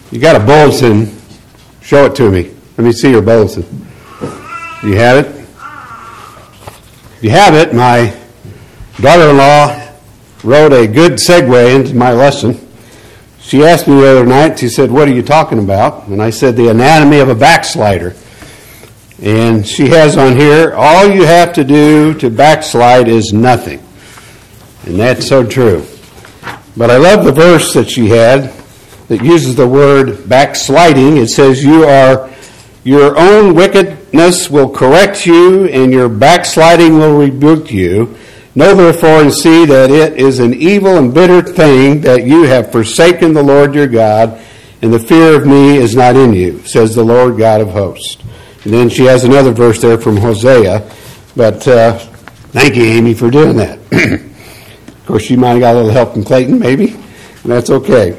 You got a bulletin. Show it to me. Let me see your bulletin. Do you have it? If you have it, my daughter-in-law wrote a good segue into my lesson. She asked me the other night, she said, "What are you talking about?" And I said, "The anatomy of a backslider." And she has on here, all you have to do to backslide is nothing. And that's so true. But I love the verse that she had that uses the word backsliding. It says, your own wickedness will correct you, and your backsliding will rebuke you. Know therefore and see that it is an evil and bitter thing that you have forsaken the Lord your God, and the fear of me is not in you, says the Lord God of hosts. And then she has another verse there from Hosea. But thank you, Amy, for doing that. Of course, she might have got a little help from Clayton, maybe. And that's okay.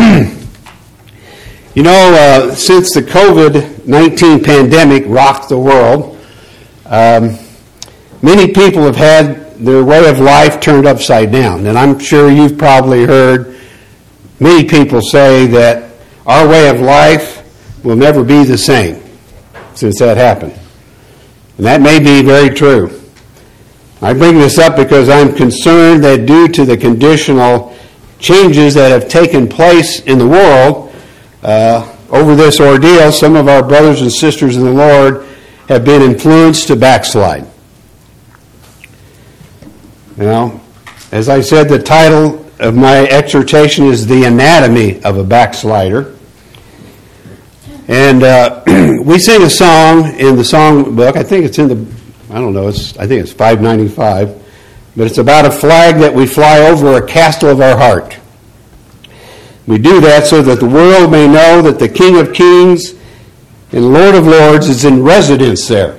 You know, since the COVID-19 pandemic rocked the world, many people have had their way of life turned upside down. And I'm sure you've probably heard many people say that our way of life will never be the same since that happened. And that may be very true. I bring this up because I'm concerned that due to the conditional changes that have taken place in the world over this ordeal, some of our brothers and sisters in the Lord have been influenced to backslide. Now, as I said, the title of my exhortation is The Anatomy of a Backslider. And we sing a song in the song book. I think it's in the, I think it's 595. But it's about a flag that we fly over a castle of our heart. We do that so that the world may know that the King of Kings and Lord of Lords is in residence there.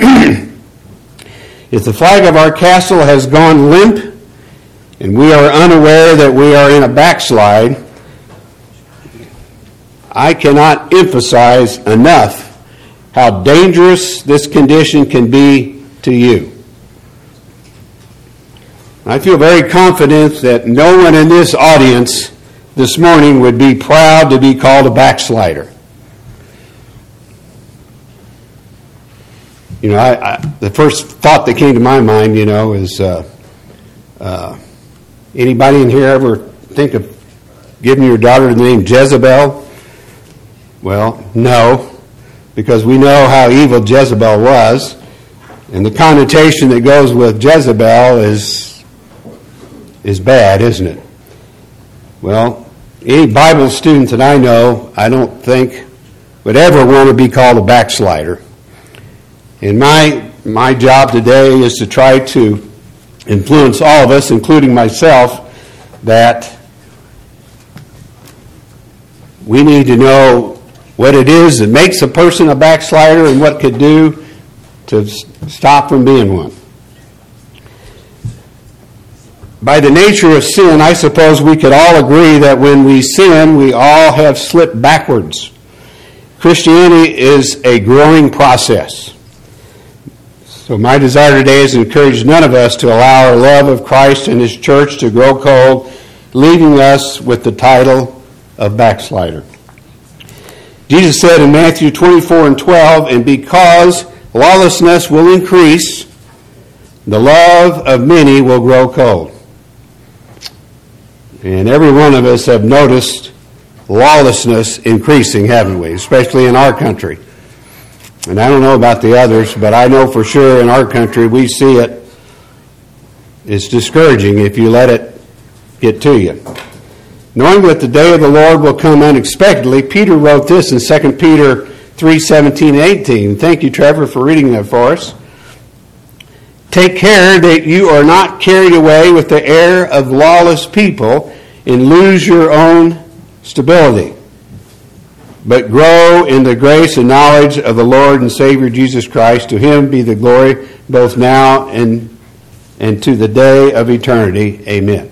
If the flag of our castle has gone limp and we are unaware that we are in a backslide, I cannot emphasize enough how dangerous this condition can be to you. I feel very confident that no one in this audience this morning would be proud to be called a backslider. You know, the first thought that came to my mind, is anybody in here ever think of giving your daughter the name Jezebel? Well, no, because we know how evil Jezebel was, and the connotation that goes with Jezebel is bad, isn't it? Well, any Bible student that I know, I don't think would ever want to be called a backslider. And my job today is to try to influence all of us, including myself, that we need to know what it is that makes a person a backslider and what could do to stop from being one. By the nature of sin, I suppose we could all agree that when we sin, we all have slipped backwards. Christianity is a growing process. So my desire today is to encourage none of us to allow our love of Christ and His church to grow cold, leaving us with the title of backslider. Jesus said in Matthew 24:12, "And because lawlessness will increase, the love of many will grow cold." And every one of us have noticed lawlessness increasing, haven't we? Especially in our country. And I don't know about the others, but I know for sure in our country we see it. It's discouraging if you let it get to you. Knowing that the day of the Lord will come unexpectedly, Peter wrote this in 2 Peter 3:17 and 18. Thank you, Trevor, for reading that for us. "Take care that you are not carried away with the error of lawless people and lose your own stability, but grow in the grace and knowledge of the Lord and Savior Jesus Christ. To Him be the glory both now and to the day of eternity. Amen."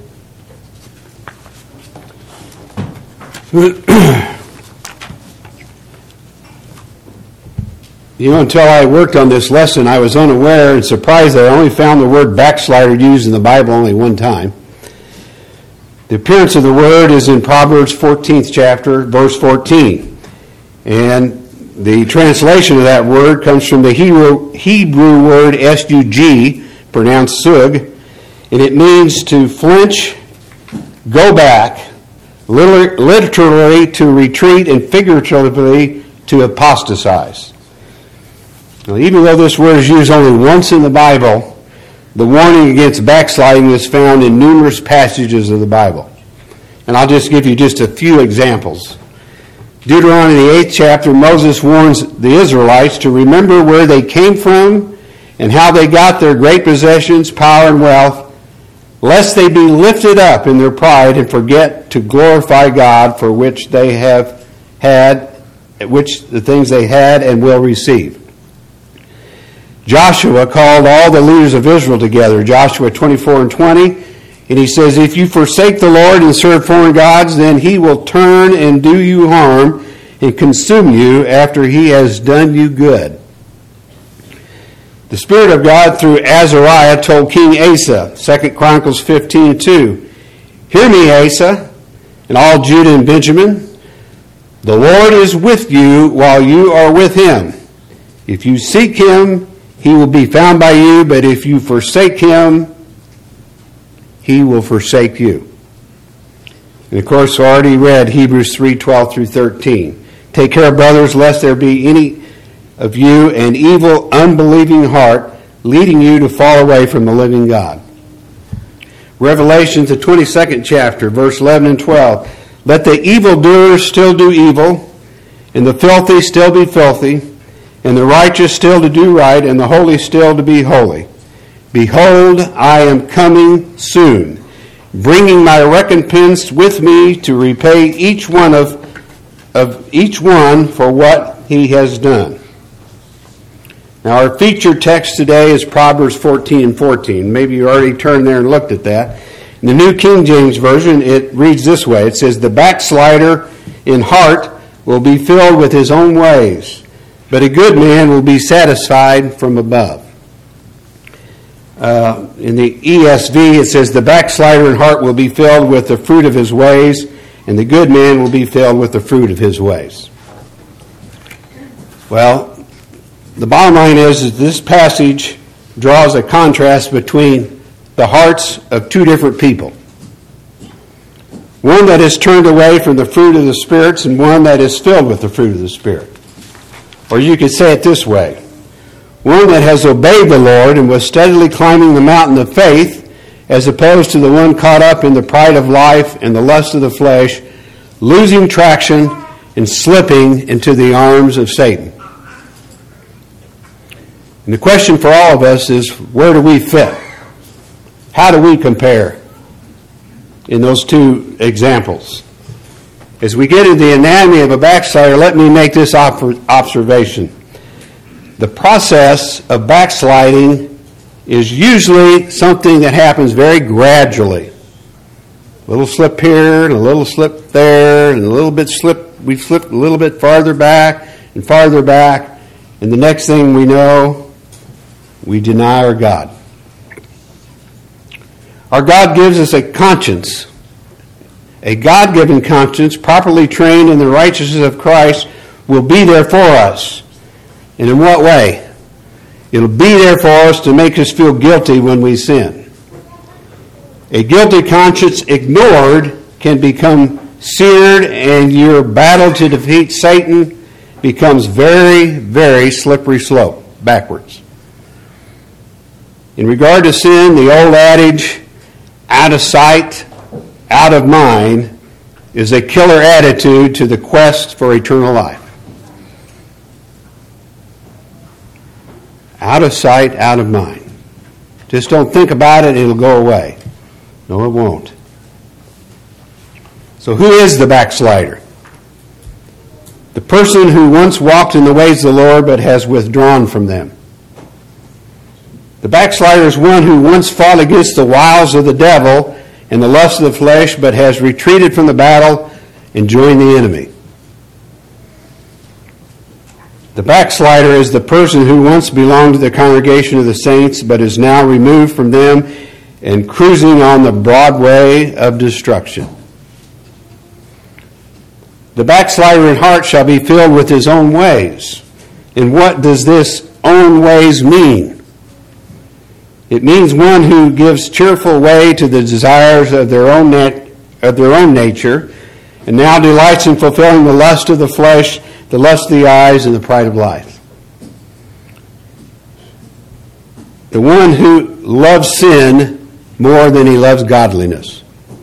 Until I worked on this lesson, I was unaware and surprised that I only found the word backslider used in the Bible only one time. The appearance of the word is in Proverbs 14th chapter, verse 14. And the translation of that word comes from the Hebrew word S-U-G, pronounced sug, and it means to flinch, go back, literally to retreat, and figuratively to apostatize. Now, even though this word is used only once in the Bible, the warning against backsliding is found in numerous passages of the Bible. And I'll just give you just a few examples. Deuteronomy, the 8th chapter, Moses warns the Israelites to remember where they came from and how they got their great possessions, power, and wealth, lest they be lifted up in their pride and forget to glorify God for which they have had, which the things they had and will receive. Joshua called all the leaders of Israel together, Joshua 24 and 20, and he says, if you forsake the Lord and serve foreign gods, then he will turn and do you harm and consume you after he has done you good. The Spirit of God through Azariah told King Asa, 2 Chronicles 15:2, hear me, Asa, and all Judah and Benjamin. The Lord is with you while you are with him. If you seek him, he will be found by you, but if you forsake him, he will forsake you. And of course, I already read Hebrews 3:12 through 13. Take care, brothers, lest there be any of you an evil, unbelieving heart, leading you to fall away from the living God. Revelations, the 22nd chapter, verse 11 and 12. Let the evildoers still do evil, and the filthy still be filthy, and the righteous still to do right, and the holy still to be holy. Behold, I am coming soon, bringing my recompense with me to repay each one of each one for what he has done. Now, our featured text today is Proverbs 14 and 14. Maybe you already turned there and looked at that. In the New King James Version, it reads this way. It says, the backslider in heart will be filled with his own ways, but a good man will be satisfied from above. In the ESV, it says, the backslider in heart will be filled with the fruit of his ways, and the good man will be filled with the fruit of his ways. Well, the bottom line is that this passage draws a contrast between the hearts of two different people. One that is turned away from the fruit of the spirits, and one that is filled with the fruit of the Spirit. Or you could say it this way. One that has obeyed the Lord and was steadily climbing the mountain of faith, as opposed to the one caught up in the pride of life and the lust of the flesh, losing traction and slipping into the arms of Satan. And the question for all of us is, where do we fit? How do we compare in those two examples? As we get into the anatomy of a backslider, let me make this observation. The process of backsliding is usually something that happens very gradually. A little slip here, and a little slip there, and a little bit slip. We slip a little bit farther back, and the next thing we know, we deny our God. Our God gives us a conscience, a God-given conscience, properly trained in the righteousness of Christ, will be there for us. And in what way? It'll be there for us to make us feel guilty when we sin. A guilty conscience ignored can become seared, and your battle to defeat Satan becomes very, very slippery slope, backwards. In regard to sin, the old adage, out of sight, out of mind, is a killer attitude to the quest for eternal life. Out of sight, out of mind. Just don't think about it, it'll go away. No, it won't. So who is the backslider? The person who once walked in the ways of the Lord but has withdrawn from them. The backslider is one who once fought against the wiles of the devil and the lust of the flesh, but has retreated from the battle and joined the enemy. The backslider is the person who once belonged to the congregation of the saints, but is now removed from them and cruising on the broad way of destruction. The backslider in heart shall be filled with his own ways. And what does this own ways mean? It means one who gives cheerful way to the desires of their own nature, and now delights in fulfilling the lust of the flesh, the lust of the eyes, and the pride of life. The one who loves sin more than he loves godliness.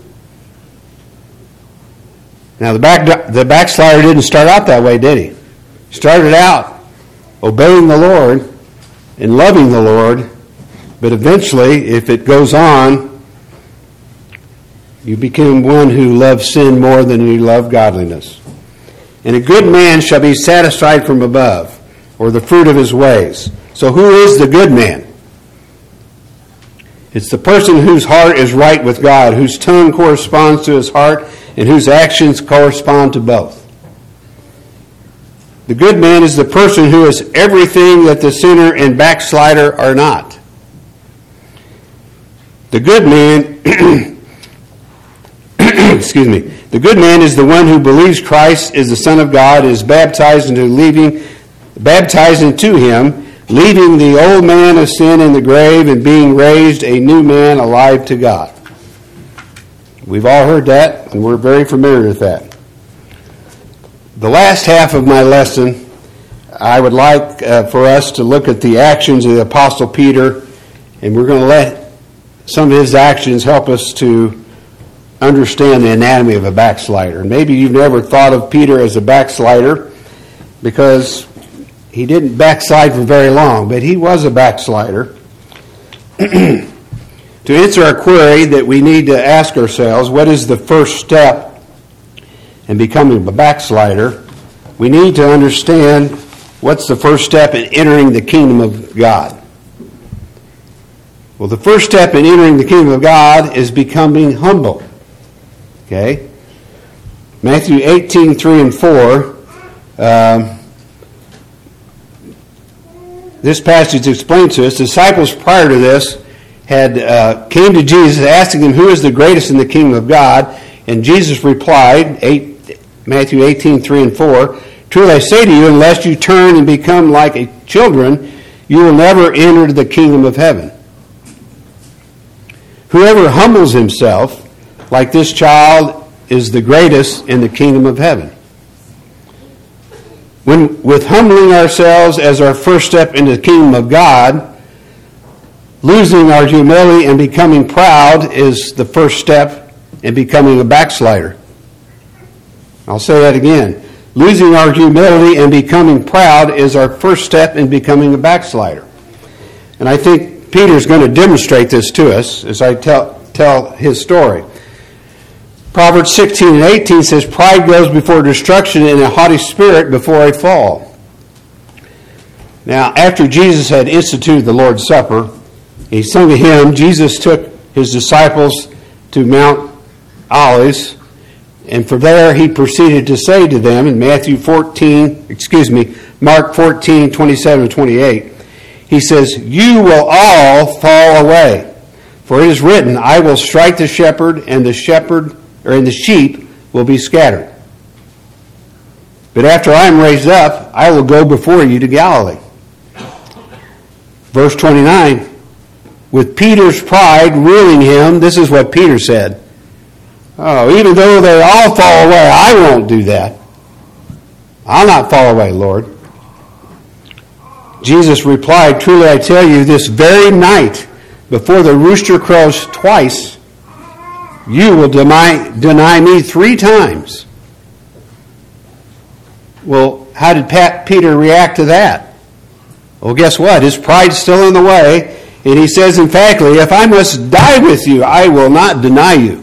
Now, the backslider didn't start out that way, did he? He started out obeying the Lord and loving the Lord, but eventually, if it goes on, you become one who loves sin more than you love godliness. And a good man shall be satisfied from above, or the fruit of his ways. So who is the good man? It's the person whose heart is right with God, whose tongue corresponds to his heart, and whose actions correspond to both. The good man is the person who is everything that the sinner and backslider are not. The good man, the good man is the one who believes Christ is the Son of God, is baptized into him, leaving the old man of sin in the grave and being raised a new man alive to God. We've all heard that, and we're very familiar with that. The last half of my lesson, I would like for us to look at the actions of the Apostle Peter, and we're going to let some of his actions help us to understand the anatomy of a backslider. And maybe you've never thought of Peter as a backslider because he didn't backslide for very long, but he was a backslider. To answer our query that we need to ask ourselves, what is the first step in becoming a backslider? We need to understand what's the first step in entering the kingdom of God. Well, the first step in entering the kingdom of God is becoming humble. Okay? Matthew 18:3 and 4. This passage explains to us, disciples prior to this had came to Jesus asking him who is the greatest in the kingdom of God, and Jesus replied, Matthew 18:3 and 4, truly I say to you, unless you turn and become like children, you will never enter the kingdom of heaven. Whoever humbles himself like this child is the greatest in the kingdom of heaven. With humbling ourselves as our first step into the kingdom of God, losing our humility and becoming proud is the first step in becoming a backslider. I'll say that again. Losing our humility and becoming proud is our first step in becoming a backslider. And I think Peter's going to demonstrate this to us as I tell his story. Proverbs 16 and 18 says, pride goes before destruction and a haughty spirit before a fall. Now, after Jesus had instituted the Lord's Supper, he sung a hymn. Jesus took his disciples to Mount Olives, and from there he proceeded to say to them in Mark 14, 27 and 28, he says, you will all fall away, for it is written, I will strike the shepherd, and the sheep will be scattered. But after I am raised up, I will go before you to Galilee. Verse 29, with Peter's pride ruling him, this is what Peter said. Oh, even though they all fall away, I won't do that. I'll not fall away, Lord. Jesus replied, truly I tell you, this very night, before the rooster crows twice, you will deny me 3 times. Well, how did Peter react to that? Well, guess what? His pride's still in the way, and he says emphatically, if I must die with you, I will not deny you.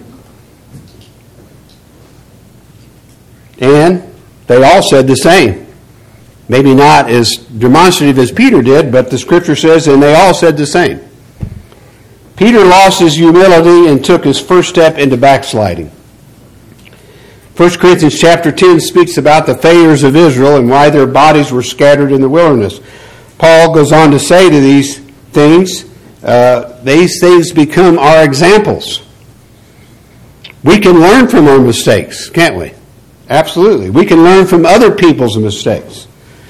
And they all said the same. Maybe not as demonstrative as Peter did, but the scripture says, and they all said the same. Peter lost his humility and took his first step into backsliding. 1 Corinthians chapter 10 speaks about the failures of Israel and why their bodies were scattered in the wilderness. Paul goes on to say to these things, these things become our examples. We can learn from our mistakes, can't we? Absolutely. We can learn from other people's mistakes.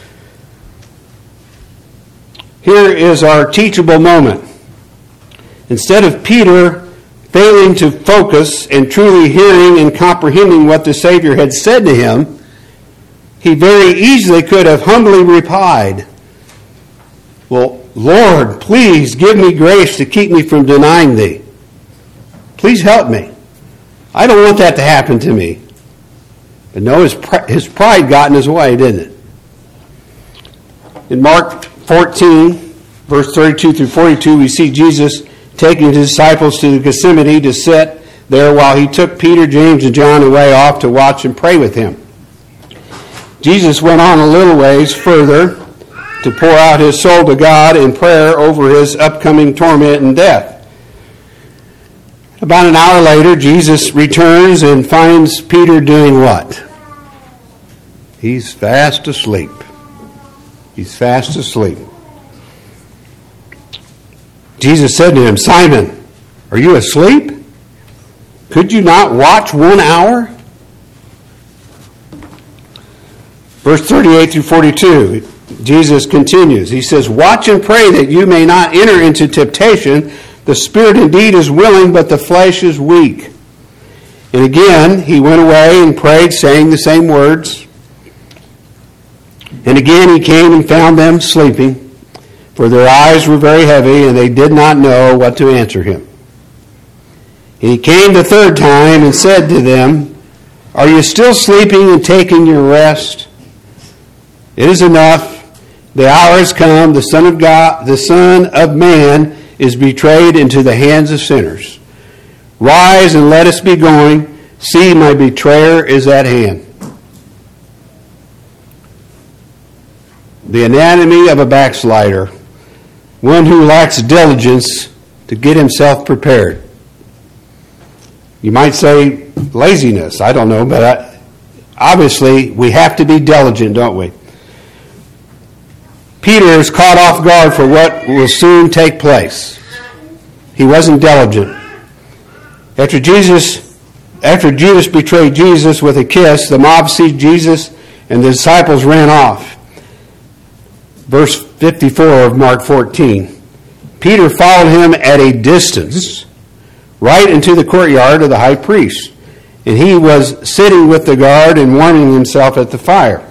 Here is our teachable moment. Instead of Peter failing to focus and truly hearing and comprehending what the Savior had said to him, he very easily could have humbly replied, "Well, Lord, please give me grace to keep me from denying thee. Please help me. I don't want that to happen to me." But no, his pride got in his way, didn't it? In Mark 14, verse 32 through 42, we see Jesus taking his disciples to Gethsemane to sit there while he took Peter, James, and John away off to watch and pray with him. Jesus went on a little ways further to pour out his soul to God in prayer over his upcoming torment and death. About an hour later, Jesus returns and finds Peter doing what? He's fast asleep. He's fast asleep. Jesus said to him, "Simon, are you asleep? Could you not watch 1 hour?" Verse 38 through 42, Jesus continues. He says, "Watch and pray that you may not enter into temptation. The spirit indeed is willing, but the flesh is weak." And again, he went away and prayed, saying the same words. And again he came and found them sleeping, for their eyes were very heavy, and they did not know what to answer him. And he came the third time and said to them, "Are you still sleeping and taking your rest? It is enough. The hour has come. The Son of God, the Son of Man, is betrayed into the hands of sinners. Rise and let us be going. See, my betrayer is at hand." The anatomy of a backslider, one who lacks diligence to get himself prepared. You might say laziness, I don't know, but obviously we have to be diligent, don't we? Peter is caught off guard for what will soon take place. He wasn't diligent. After Judas betrayed Jesus with a kiss, the mob seized Jesus and the disciples ran off. Verse 54 of Mark 14. Peter followed him at a distance, right into the courtyard of the high priest, and he was sitting with the guard and warming himself at the fire.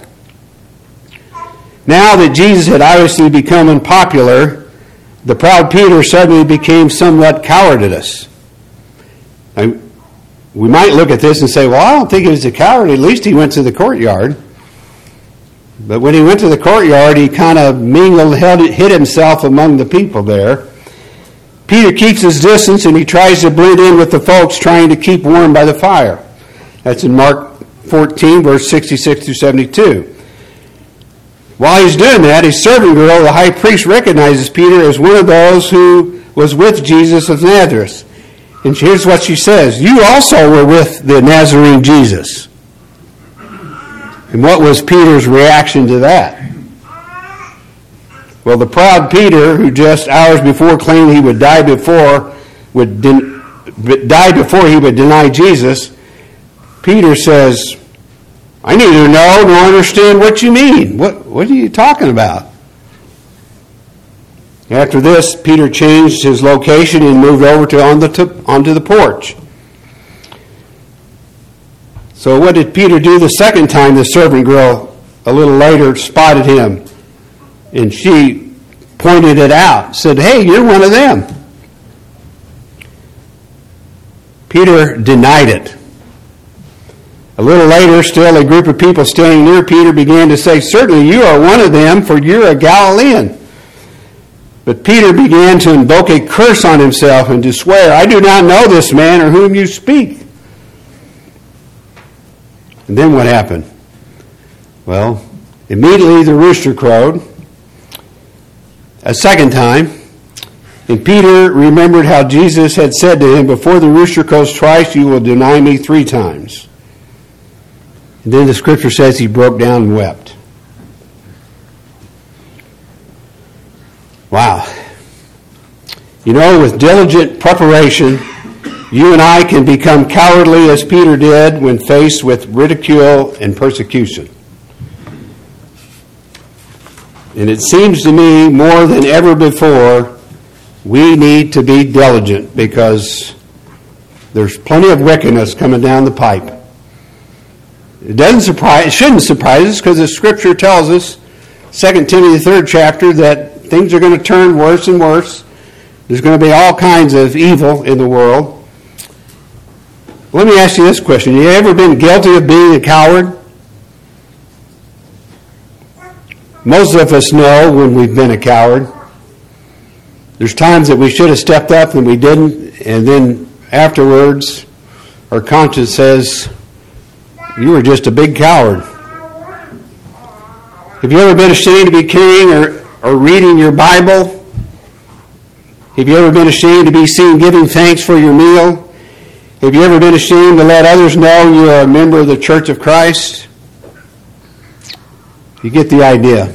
Now that Jesus had obviously become unpopular, the proud Peter suddenly became somewhat cowardice. Now, we might look at this and say, well, I don't think he was a coward. At least he went to the courtyard. But when he went to the courtyard, he kind of hid himself among the people there. Peter keeps his distance and he tries to blend in with the folks trying to keep warm by the fire. That's in Mark 14, verse 66 through 72. While he's doing that, his servant girl, the high priest, recognizes Peter as one of those who was with Jesus of Nazareth. And here's what she says: "You also were with the Nazarene Jesus." And what was Peter's reaction to that? Well, the proud Peter, who just hours before claimed he would die before he would deny Jesus, Peter says, "I neither know nor understand what you mean. What are you talking about?" After this, Peter changed his location and moved over onto the porch. So what did Peter do the second time the servant girl a little later spotted him? And she pointed it out, said, "Hey, you're one of them." Peter denied it. A little later, still, a group of people standing near Peter began to say, "Certainly you are one of them, for you're a Galilean." But Peter began to invoke a curse on himself and to swear, "I do not know this man or whom you speak." And then what happened? Well, immediately the rooster crowed a second time, and Peter remembered how Jesus had said to him, "Before the rooster crows twice, you will deny me 3 times. And then the scripture says he broke down and wept. Wow. You know, with diligent preparation, you and I can become cowardly as Peter did when faced with ridicule and persecution. And it seems to me more than ever before, we need to be diligent because there's plenty of wickedness coming down the pipe. It shouldn't surprise us because the Scripture tells us, 2 Timothy, the 3rd chapter, that things are going to turn worse and worse. There's going to be all kinds of evil in the world. Let me ask you this question. Have you ever been guilty of being a coward? Most of us know when we've been a coward. There's times that we should have stepped up and we didn't, and then afterwards our conscience says, you were just a big coward. Have you ever been ashamed to be carrying or reading your Bible? Have you ever been ashamed to be seen giving thanks for your meal? Have you ever been ashamed to let others know you are a member of the Church of Christ? You get the idea.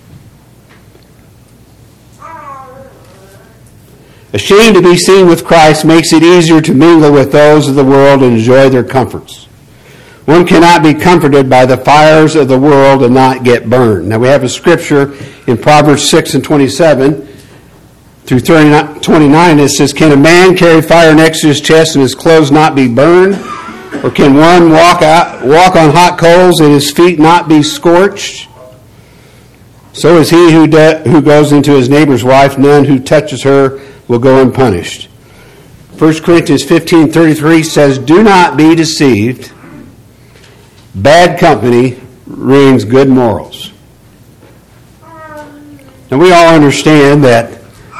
Ashamed to be seen with Christ makes it easier to mingle with those of the world and enjoy their comforts. One cannot be comforted by the fires of the world and not get burned. Now we have a scripture in Proverbs 6 and 27 through 29 that says, can a man carry fire next to his chest and his clothes not be burned? Or can one walk on hot coals and his feet not be scorched? So is he who goes into his neighbor's wife. None who touches her will go unpunished. 1 Corinthians 15:33 says, do not be deceived. Bad company ruins good morals. Now we all understand that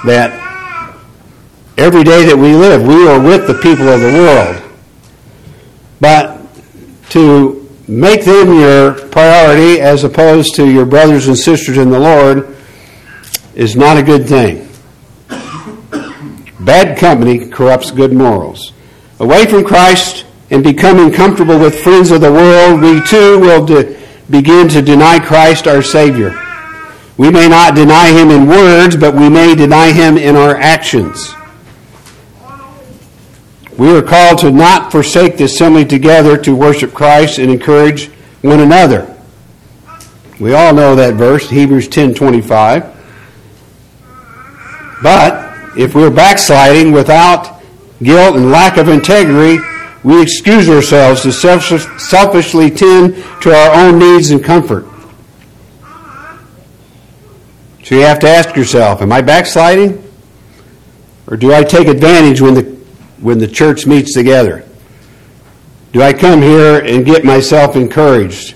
every day that we live, we are with the people of the world. But to make them your priority as opposed to your brothers and sisters in the Lord is not a good thing. Bad company corrupts good morals. Away from Christ and becoming comfortable with friends of the world, we too will begin to deny Christ our Savior. We may not deny Him in words, but we may deny Him in our actions. We are called to not forsake the assembly together to worship Christ and encourage one another. We all know that verse, Hebrews 10:25. But if we're backsliding without guilt and lack of integrity, we excuse ourselves to selfishly tend to our own needs and comfort. So you have to ask yourself, am I backsliding? Or do I take advantage when the church meets together? Do I come here and get myself encouraged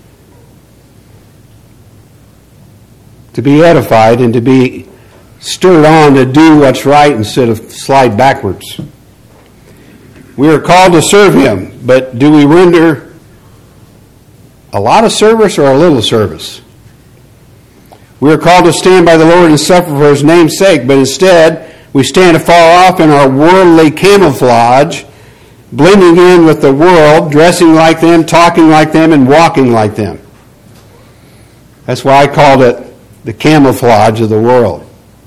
to be edified and to be stirred on to do what's right instead of slide backwards? We are called to serve Him, but do we render a lot of service or a little service? We are called to stand by the Lord and suffer for His name's sake, but instead we stand afar off in our worldly camouflage, blending in with the world, dressing like them, talking like them, and walking like them. That's why I called it the camouflage of the world.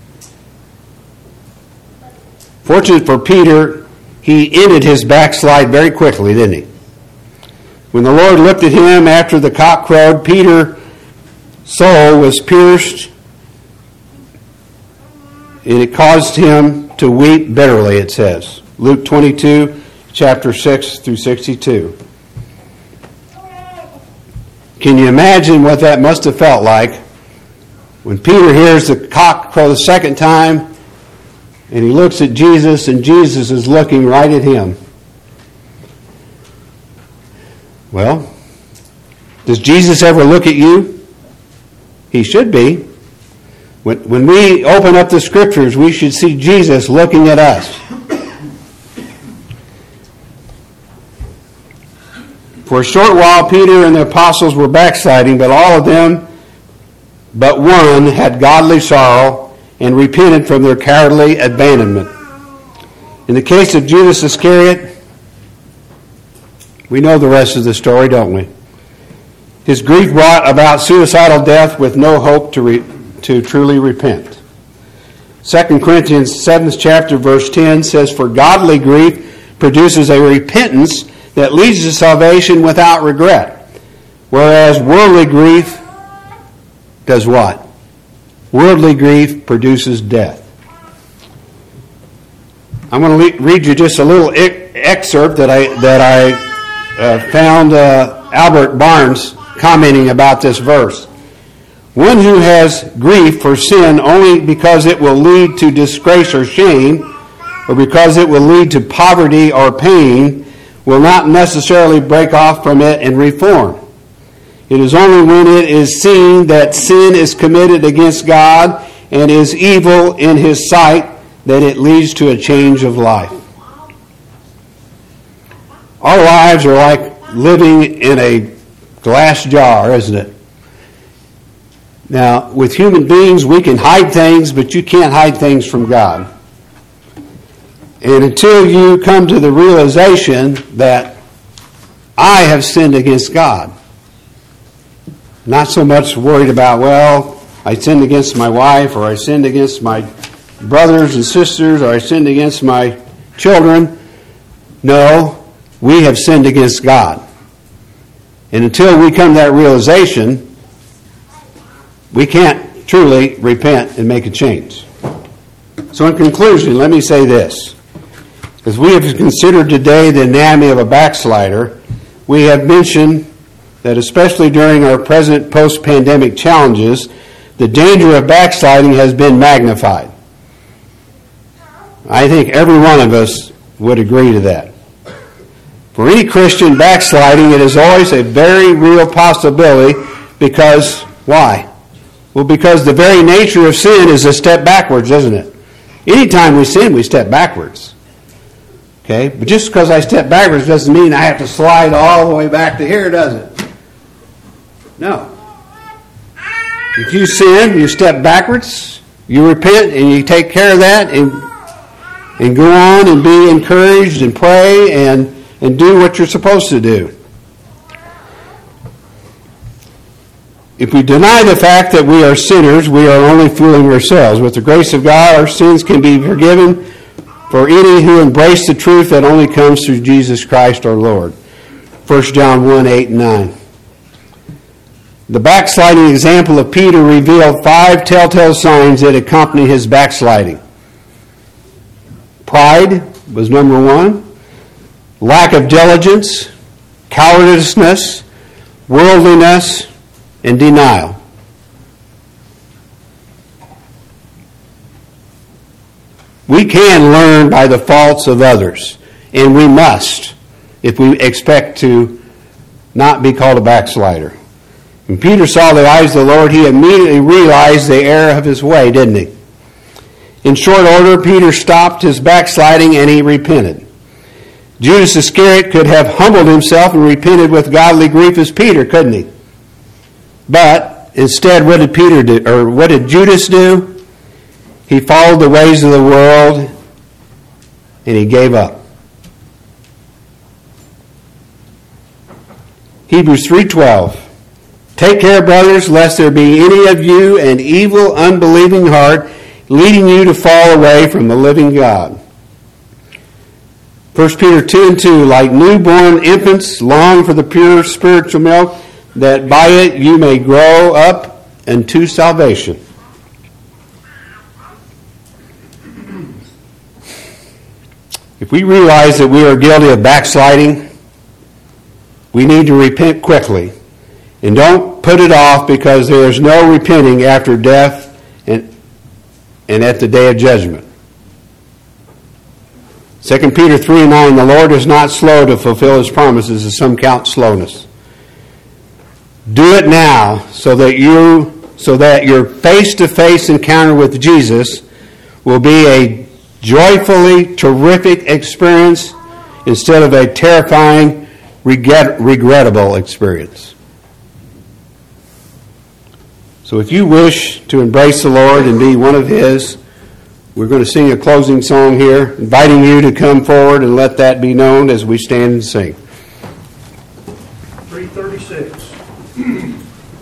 Fortunate for Peter, he ended his backslide very quickly, didn't he? When the Lord looked at him after the cock crowed, Peter's soul was pierced, and it caused him to weep bitterly, it says. Luke 22, chapter 6 through 62. Can you imagine what that must have felt like when Peter hears the cock crow the second time and he looks at Jesus and Jesus is looking right at him? Well, does Jesus ever look at you? He should be. When we open up the Scriptures, we should see Jesus looking at us. For a short while, Peter and the apostles were backsliding, but all of them but one had godly sorrow and repented from their cowardly abandonment. In the case of Judas Iscariot, we know the rest of the story, don't we? His grief brought about suicidal death with no hope to truly repent. 2 Corinthians 7th chapter verse 10 says, "For godly grief produces a repentance that leads to salvation without regret, whereas worldly grief does what? Worldly grief produces death." I'm going to read you just a little excerpt that I found Albert Barnes commenting about this verse. "One who has grief for sin only because it will lead to disgrace or shame, or because it will lead to poverty or pain, will not necessarily break off from it and reform. It is only when it is seen that sin is committed against God and is evil in His sight that it leads to a change of life." Our lives are like living in a glass jar, isn't it? Now, with human beings, we can hide things, but you can't hide things from God. And until you come to the realization that I have sinned against God, not so much worried about, well, I sinned against my wife, or I sinned against my brothers and sisters, or I sinned against my children. No, we have sinned against God. And until we come to that realization, we can't truly repent and make a change. So in conclusion, let me say this. As we have considered today the anatomy of a backslider, we have mentioned that especially during our present post-pandemic challenges, the danger of backsliding has been magnified. I think every one of us would agree to that. For any Christian, backsliding, it is always a very real possibility because, why? Well, because the very nature of sin is a step backwards, isn't it? Anytime we sin, we step backwards. Okay? But just because I step backwards doesn't mean I have to slide all the way back to here, does it? No. If you sin, you step backwards, you repent, and you take care of that, and go on and be encouraged and pray and do what you're supposed to do. If we deny the fact that we are sinners, we are only fooling ourselves. With the grace of God, our sins can be forgiven for any who embrace the truth that only comes through Jesus Christ our Lord. 1 John 1, 8 and 9. The backsliding example of Peter revealed 5 telltale signs that accompany his backsliding. Pride was number 1. Lack of diligence, cowardice, worldliness, and denial. We can learn by the faults of others, and we must, if we expect to not be called a backslider. When Peter saw the eyes of the Lord, he immediately realized the error of his way, didn't he? In short order, Peter stopped his backsliding and he repented. Judas Iscariot could have humbled himself and repented with godly grief as Peter, couldn't he? But instead, what did Peter do? Or what did Judas do? He followed the ways of the world and he gave up. Hebrews 3:12. Take care, brothers, lest there be any of you an evil, unbelieving heart, leading you to fall away from the living God. 1 Peter 2 and 2, like newborn infants, long for the pure spiritual milk, that by it you may grow up unto salvation. If we realize that we are guilty of backsliding, we need to repent quickly. And don't put it off, because there is no repenting after death and at the day of judgment. 2 Peter 3 and 9, the Lord is not slow to fulfill his promises, as some count slowness. Do it now so that your face-to-face encounter with Jesus will be a joyfully terrific experience instead of a terrifying, regrettable experience. So if you wish to embrace the Lord and be one of his, we're going to sing a closing song here, inviting you to come forward and let that be known as we stand and sing.